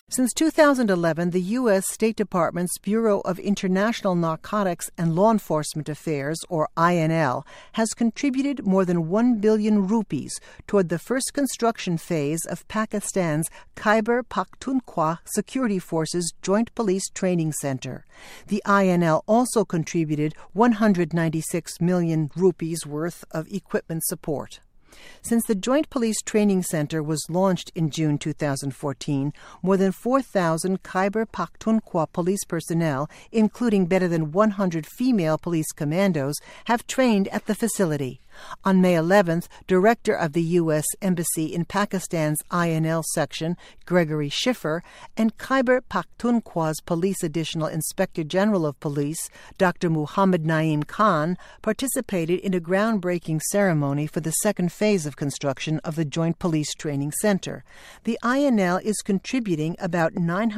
Since 2011, the U.S. State Department's Bureau of International Narcotics and Law Enforcement Affairs, or INL, has contributed more than 1 billion rupees toward the first construction phase of Pakistan's Khyber Pakhtunkhwa Security Forces Joint Police Training Center. The INL also contributed 196 million rupees worth of equipment support. Since the Joint Police Training Center was launched in June 2014, more than 4,000 Khyber Pakhtunkhwa police personnel, including better than 100 female police commandos, have trained at the facility. On May 11th, Director of the U.S. Embassy in Pakistan's INL section, Gregory Schiffer, and Khyber Pakhtunkhwa's Police Additional Inspector General of Police, Dr. Muhammad Naeem Khan, participated in a groundbreaking ceremony for the second phase of construction of the Joint Police Training Center. The INL is contributing about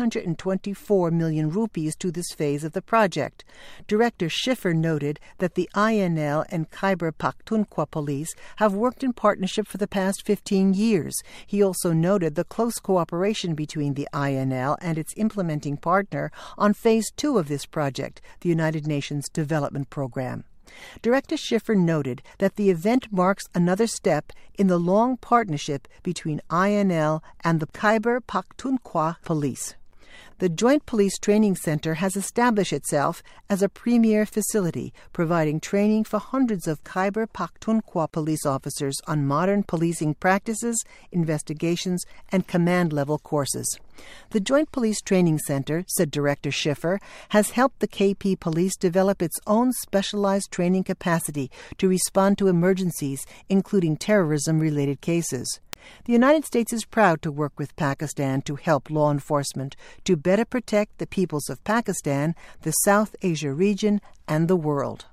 924 million rupees to this phase of the project. Director Schiffer noted that the INL and Khyber Pakhtunkhwa Police have worked in partnership for the past 15 years. He also noted the close cooperation between the INL and its implementing partner on Phase 2 of this project, the United Nations Development Program. Director Schiffer noted that the event marks another step in the long partnership between INL and the Khyber Pakhtunkhwa Police. The Joint Police Training Center has established itself as a premier facility, providing training for hundreds of Khyber Pakhtunkhwa police officers on modern policing practices, investigations, and command-level courses. The Joint Police Training Center, said Director Schiffer, has helped the KP Police develop its own specialized training capacity to respond to emergencies, including terrorism-related cases. The United States is proud to work with Pakistan to help law enforcement to better protect the peoples of Pakistan, the South Asia region, and the world.